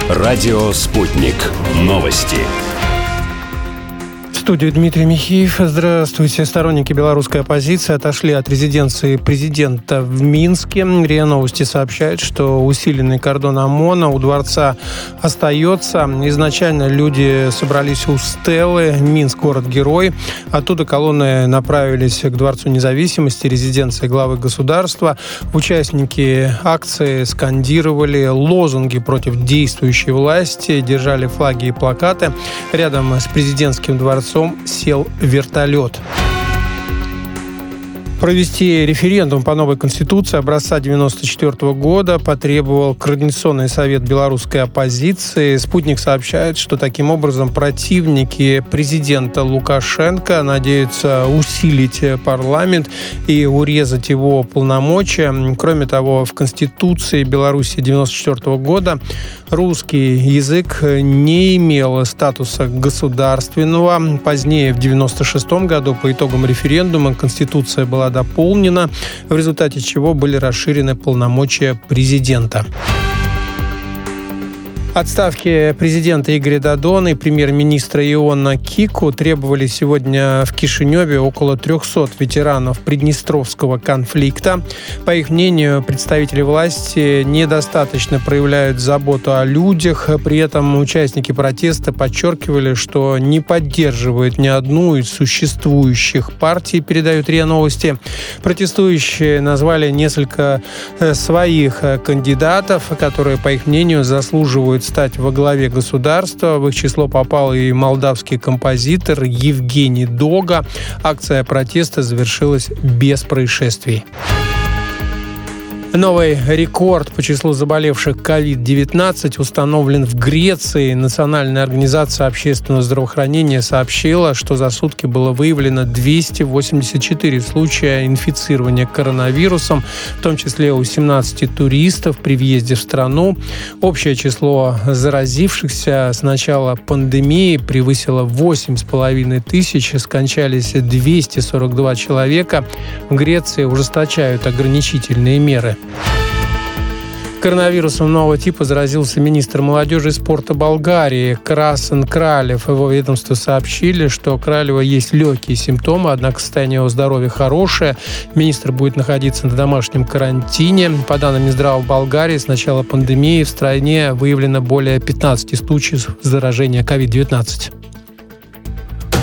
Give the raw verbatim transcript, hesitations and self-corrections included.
Радио «Спутник». Новости. В студии Дмитрий Михеев. Здравствуйте. Сторонники белорусской оппозиции отошли от резиденции президента в Минске. РИА Новости сообщает, что усиленный кордон ОМОНа у дворца остается. Изначально люди собрались у Стелы. Минск – город-герой. Оттуда колонны направились к Дворцу независимости, резиденции главы государства. Участники акции скандировали лозунги против действующей власти, держали флаги и плакаты. Рядом с президентским дворцом сел вертолет. Провести референдум по новой конституции образца девяносто четвёртого года потребовал Координационный совет белорусской оппозиции. «Спутник» сообщает, что таким образом противники президента Лукашенко надеются усилить парламент и урезать его полномочия. Кроме того, в Конституции Беларуси девяносто четвёртого года русский язык не имел статуса государственного. Позднее, в девяносто шестом году, по итогам референдума, Конституция была дополнена, в результате чего были расширены полномочия президента. Отставки президента Игоря Додона и премьер-министра Иона Кику требовали сегодня в Кишиневе около трехсот ветеранов Приднестровского конфликта. По их мнению, представители власти недостаточно проявляют заботу о людях. При этом участники протеста подчеркивали, что не поддерживают ни одну из существующих партий, передают РИА Новости. Протестующие назвали несколько своих кандидатов, которые, по их мнению, заслуживают стать во главе государства. В их число попал и молдавский композитор Евгений Дога. Акция протеста завершилась без происшествий. Новый рекорд по числу заболевших ковид девятнадцать установлен в Греции. Национальная организация общественного здравоохранения сообщила, что за сутки было выявлено двести восемьдесят четыре случая инфицирования коронавирусом, в том числе у семнадцати туристов при въезде в страну. Общее число заразившихся с начала пандемии превысило восемь с половиной тысяч, скончались двести сорок два человека. В Греции ужесточают ограничительные меры. Коронавирусом нового типа заразился министр молодежи и спорта Болгарии Красен Кралев. Его ведомство сообщили, что у Кралева есть легкие симптомы, однако состояние его здоровья хорошее. Министр будет находиться на домашнем карантине. По данным Минздрава Болгарии, с начала пандемии в стране выявлено более пятнадцати случаев заражения ковид девятнадцать.